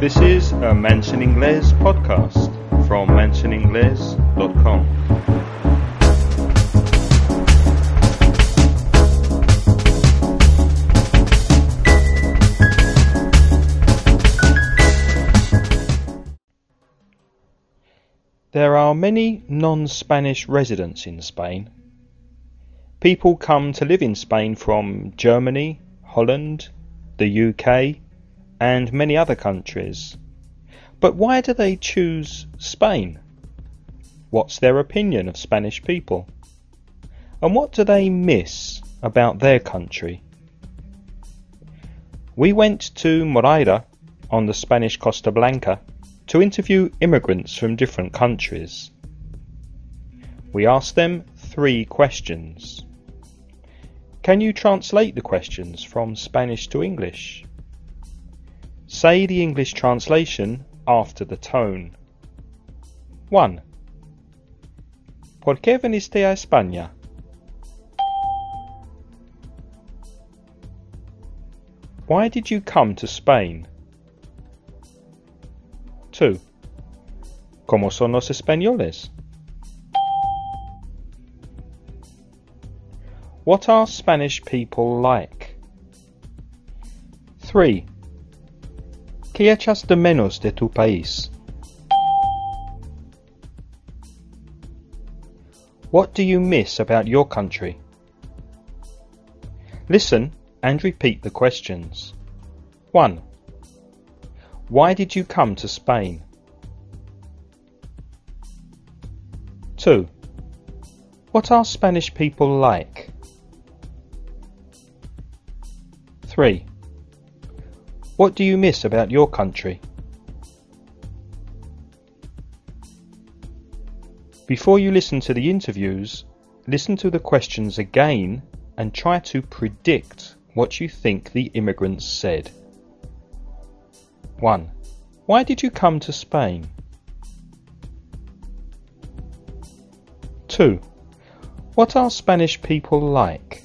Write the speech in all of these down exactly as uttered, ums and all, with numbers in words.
This is a Mansion Inglés podcast from mansion inglés dot com. There are many non-Spanish residents in Spain. People come to live in Spain from Germany, Holland, the U K, and many other countries. But why do they choose Spain? What's their opinion of Spanish people? And what do they miss about their country? We went to Moraira on the Spanish Costa Blanca to interview immigrants from different countries. We asked them three questions. Can you translate the questions from Spanish to English? Say the English translation after the tone. one. ¿Por qué viniste a España? Why did you come to Spain? two. ¿Cómo son los españoles? What are Spanish people like? three. ¿Qué echas de menos de tu país? What do you miss about your country? Listen and repeat the questions. one. Why did you come to Spain? two. What are Spanish people like? three. What do you miss about your country? Before you listen to the interviews, listen to the questions again and try to predict what you think the immigrants said. one. Why did you come to Spain? two. What are Spanish people like?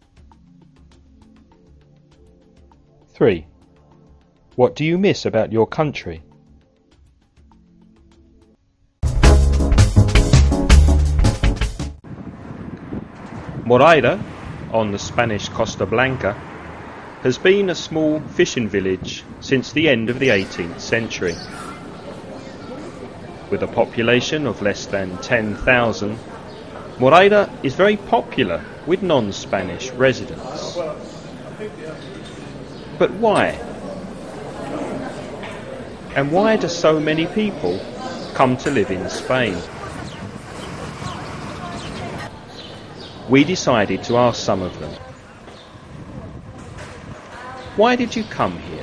three. What do you miss about your country? Moraira, on the Spanish Costa Blanca, has been a small fishing village since the end of the eighteenth century. With a population of less than ten thousand, Moraira is very popular with non-Spanish residents. But why? And why do so many people come to live in Spain? We decided to ask some of them. Why did you come here?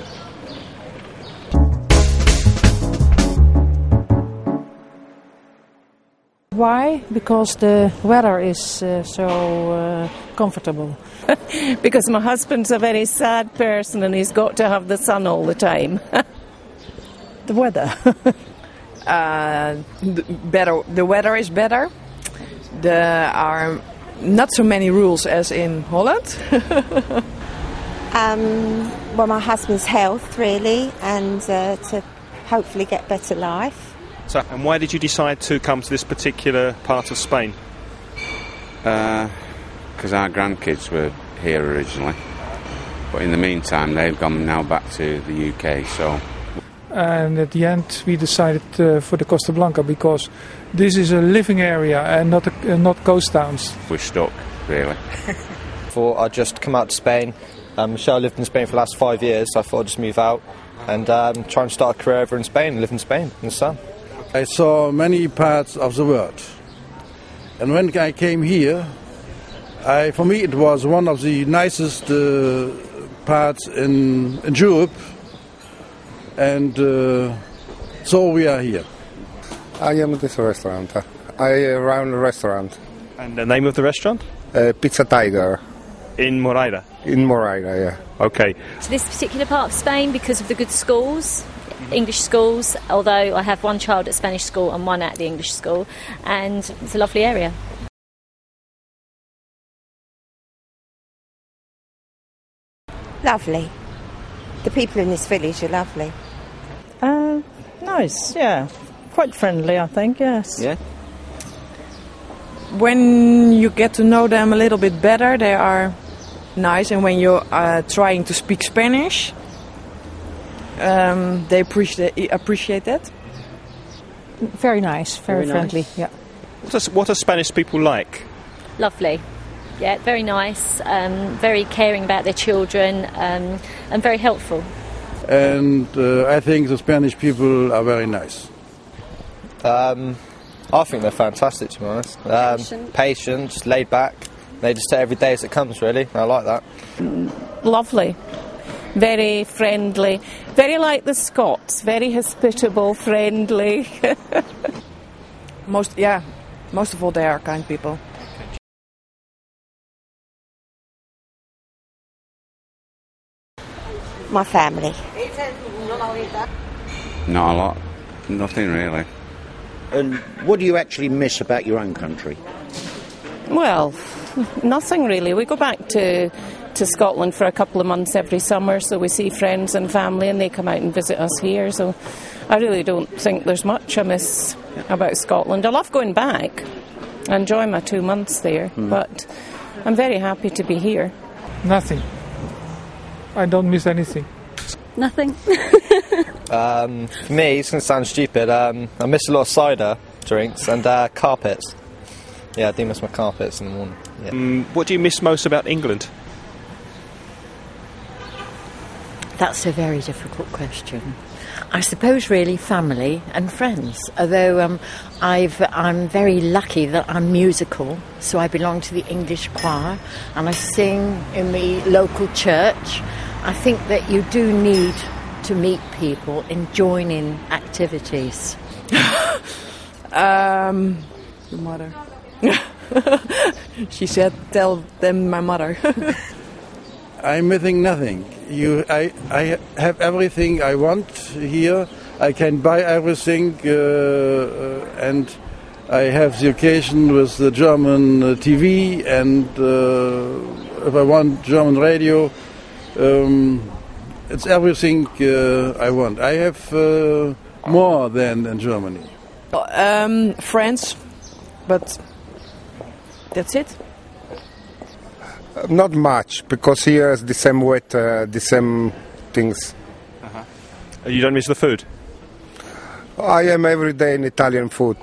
Why? Because the weather is uh, so uh, comfortable. Because my husband's a very sad person and he's got to have the sun all the time. The weather. uh, the better. The weather is better. There are not so many rules as in Holland. um, well, my husband's health, really, and uh, to hopefully get better life. So, and why did you decide to come to this particular part of Spain? Because uh, our grandkids were here originally, but in the meantime they've gone now back to the U K, so... And at the end we decided uh, for the Costa Blanca because this is a living area and not a, uh, not coast towns. We're stuck, really. Thought I'd just come out to Spain. Um, Michelle lived in Spain for the last five years, so I thought I'd just move out and um, try and start a career over in Spain, live in Spain, in the sun. I saw many parts of the world. And when I came here, I, for me it was one of the nicest uh, parts in, in Europe. And uh, so we are here. I am at this restaurant. I run a restaurant. And the name of the restaurant? Uh, Pizza Tiger. In Moraira? In Moraira, yeah. Okay. To this particular part of Spain because of the good schools, English schools, although I have one child at Spanish school and one at the English school, and it's a lovely area. Lovely. The people in this village are lovely. Uh, Nice, yeah. Quite friendly, I think, yes. Yeah. When you get to know them a little bit better, they are nice. And when you're uh, trying to speak Spanish, um, they appreciate appreciate that. Very nice, very, Very friendly. nice. Yeah. What are, what are Spanish people like? Lovely. Yeah, very nice, um, very caring about their children, um, and very helpful. And uh, I think the Spanish people are very nice. Um, I think they're fantastic, to be honest. Um, Patient. patient, laid back. They just take every day as it comes, really. I like that. Lovely. Very friendly. Very like the Scots. Very hospitable, friendly. Most, yeah, most of all, they are kind people. My family. Not a lot. Nothing really. And what do you actually miss about your own country? Well, nothing really. We go back to to Scotland for a couple of months every summer, so we see friends and family, and they come out and visit us here. So I really don't think there's much I miss about Scotland. I love going back. I enjoy my two months there, Mm. but I'm very happy to be here. Nothing. I don't miss anything. Nothing. Um, for me, it's going to sound stupid, um, I miss a lot of cider drinks and uh, carpets. Yeah, I do miss my carpets in the morning. Yeah. Um, what do you miss most about England? That's a very difficult question. I suppose really family and friends, although um, I've, I'm very lucky that I'm musical, so I belong to the English choir and I sing in the local church. I think that you do need to meet people and join in activities. um, your mother. She said, tell them my mother. I'm missing nothing. You, I, I have everything I want here. I can buy everything, uh, uh, and I have the occasion with the German uh, T V, and uh, if I want German radio, um, it's everything uh, I want. I have uh, more than in Germany. um, friends, but that's it. Not much, because here is the same weather, the same things. Uh-huh. You don't miss the food? I am every day in Italian food.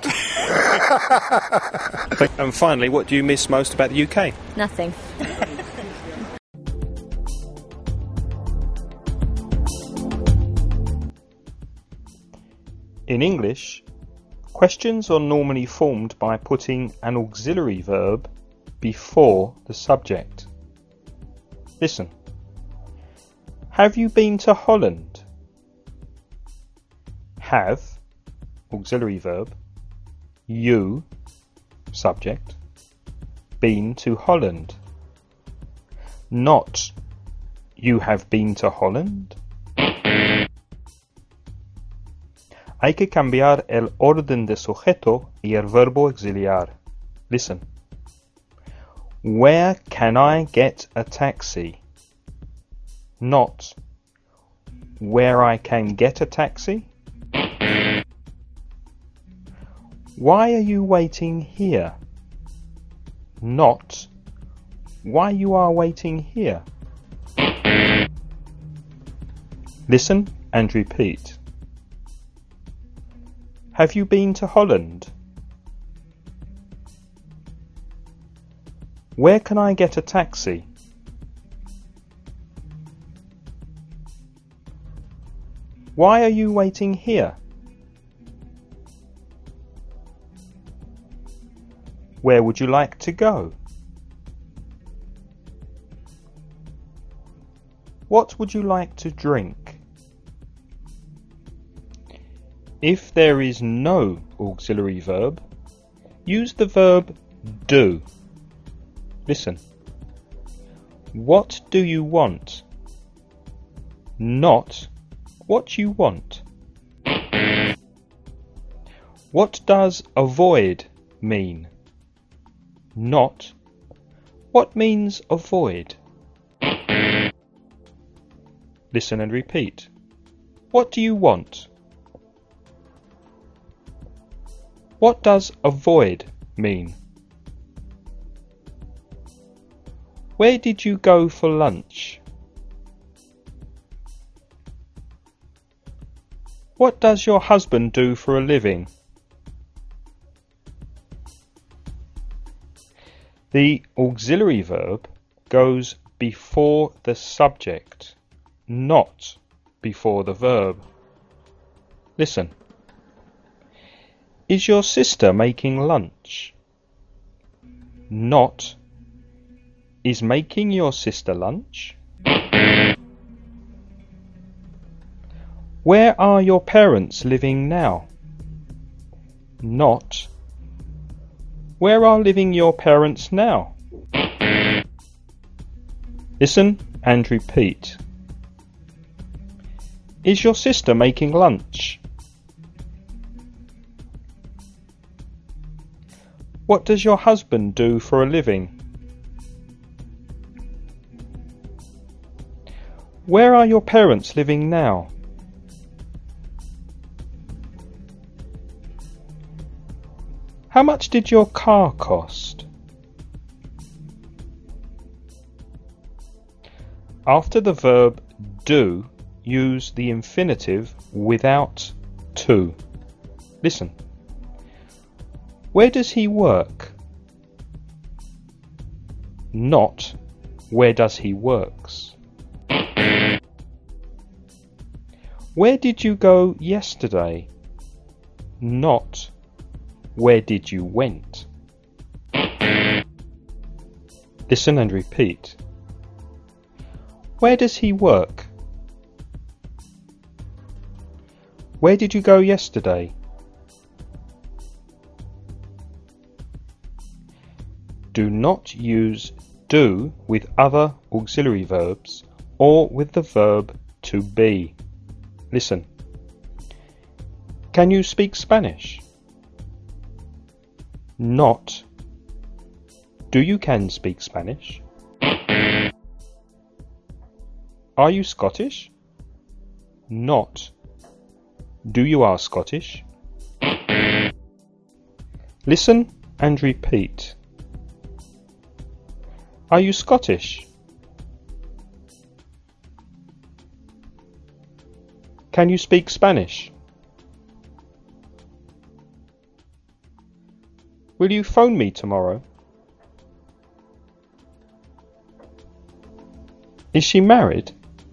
And finally, what do you miss most about the U K? Nothing. In English, questions are normally formed by putting an auxiliary verb before the subject. Listen. Have you been to Holland? Have, auxiliary verb, you, subject, been to Holland. Not, you have been to Holland. Hay que cambiar el orden de sujeto y el verbo auxiliar. Listen. Where can I get a taxi? Not, where I can get a taxi? Why are you waiting here? Not, why you are waiting here? Listen and repeat. Have you been to Holland? Where can I get a taxi? Why are you waiting here? Where would you like to go? What would you like to drink? If there is no auxiliary verb, use the verb do. Listen. What do you want? Not what you want. What does avoid mean? Not what means avoid. Listen and repeat. What do you want? What does avoid mean? Where did you go for lunch? What does your husband do for a living? The auxiliary verb goes before the subject, not before the verb. Listen. Is your sister making lunch? Not. Is making your sister lunch? Where are your parents living now? Not. Where are living your parents now? Listen and repeat. Is your sister making lunch? What does your husband do for a living? Where are your parents living now? How much did your car cost? After the verb do, use the infinitive without to. Listen. Where does he work? Not where does he works. Where did you go yesterday? Not where did you went. Listen and repeat. Where does he work? Where did you go yesterday? Do not use do with other auxiliary verbs or with the verb to be. Listen. Can you speak Spanish? Not. Do you can speak Spanish? Are you Scottish? Not. Do you are Scottish? Listen and repeat. Are you Scottish? Can you speak Spanish? Will you phone me tomorrow? Is she married?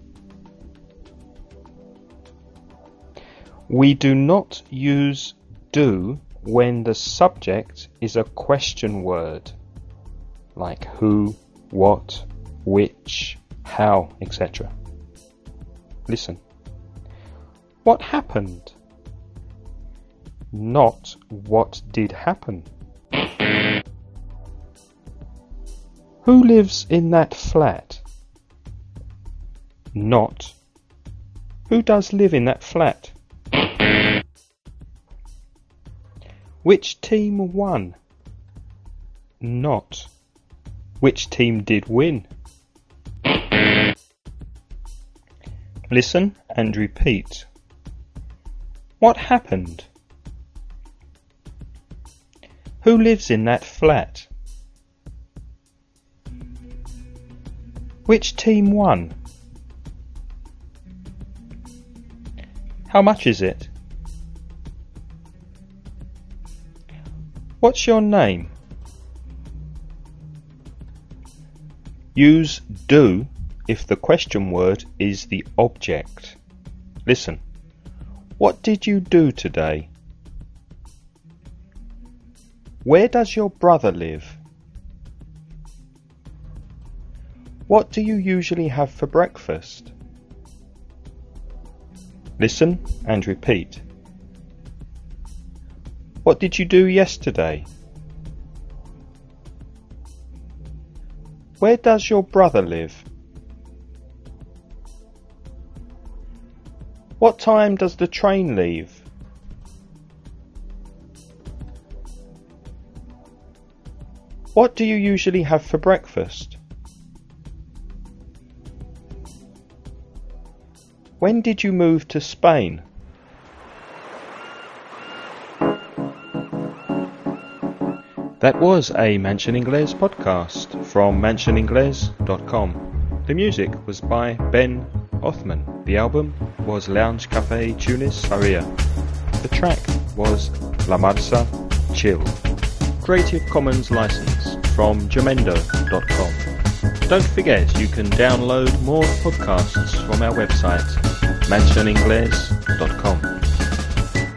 We do not use do when the subject is a question word, like who, what, which, how, et cetera. Listen. What happened? Not what did happen. Who lives in that flat? Not. Who does live in that flat? Which team won? Not. Which team did win? Listen and repeat. What happened? Who lives in that flat? Which team won? How much is it? What's your name? Use do if the question word is the object. Listen. What did you do today? Where does your brother live? What do you usually have for breakfast? Listen and repeat. What did you do yesterday? Where does your brother live? What time does the train leave? What do you usually have for breakfast? When did you move to Spain? That was a Mansion Inglés podcast from mansion inglés dot com. The music was by Ben Othman. The album was Lounge Cafe Tunis Aria. The track was La Marsa Chill. Creative Commons license from jamendo dot com. Don't forget you can download more podcasts from our website mansion inglés dot com.